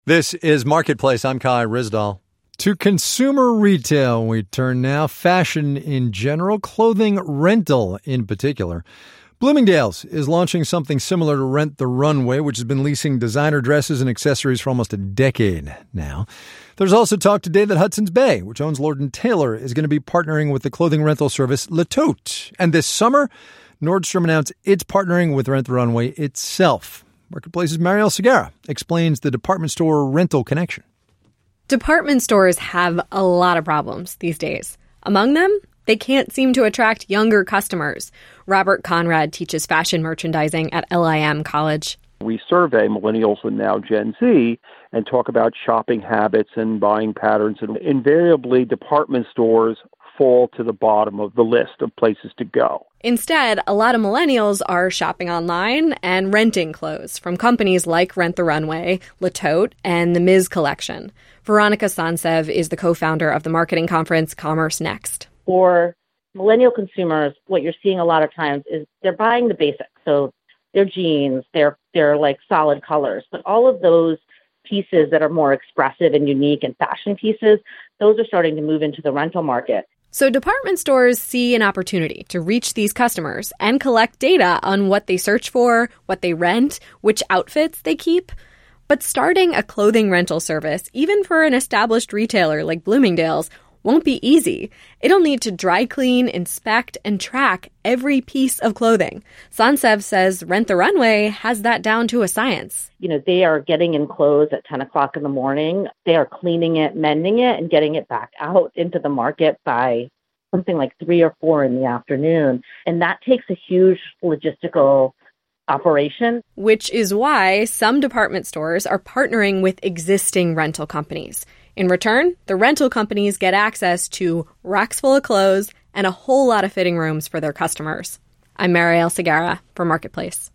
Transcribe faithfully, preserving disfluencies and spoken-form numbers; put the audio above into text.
This is Marketplace. I'm Kai Ryssdal. To consumer retail we turn now. Fashion in general, clothing rental in particular. Bloomingdale's is launching something similar to Rent the Runway, which has been leasing designer dresses and accessories for almost a decade now. There's also talk today that Hudson's Bay, which owns Lord and Taylor, is going to be partnering with the clothing rental service Le Tote. And this summer, Nordstrom announced it's partnering with Rent the Runway itself. Marketplace's Marielle Segarra explains the department store rental connection. Department stores have a lot of problems these days. Among them, they can't seem to attract younger customers. Robert Conrad teaches fashion merchandising at L I M College. We survey millennials and now Gen Z and talk about shopping habits and buying patterns. And invariably, department stores fall to the bottom of the list of places to go. Instead, a lot of millennials are shopping online and renting clothes from companies like Rent the Runway, Le Tote, and the Miz Collection. Veronica Sansev is the co-founder of the marketing conference Commerce Next. For millennial consumers, what you're seeing a lot of times is they're buying the basics. So their jeans, they're, they're like solid colors. But all of those pieces that are more expressive and unique and fashion pieces, those are starting to move into the rental market. So department stores see an opportunity to reach these customers and collect data on what they search for, what they rent, which outfits they keep. But starting a clothing rental service, even for an established retailer like Bloomingdale's, won't be easy. It'll need to dry clean, inspect, and track every piece of clothing. Sansev says Rent the Runway has that down to a science. You know, they are getting in clothes at ten o'clock in the morning. They are cleaning it, mending it, and getting it back out into the market by something like three or four in the afternoon. And that takes a huge logistical operation. Which is why some department stores are partnering with existing rental companies. In return, the rental companies get access to racks full of clothes and a whole lot of fitting rooms for their customers. I'm Marielle Segarra for Marketplace.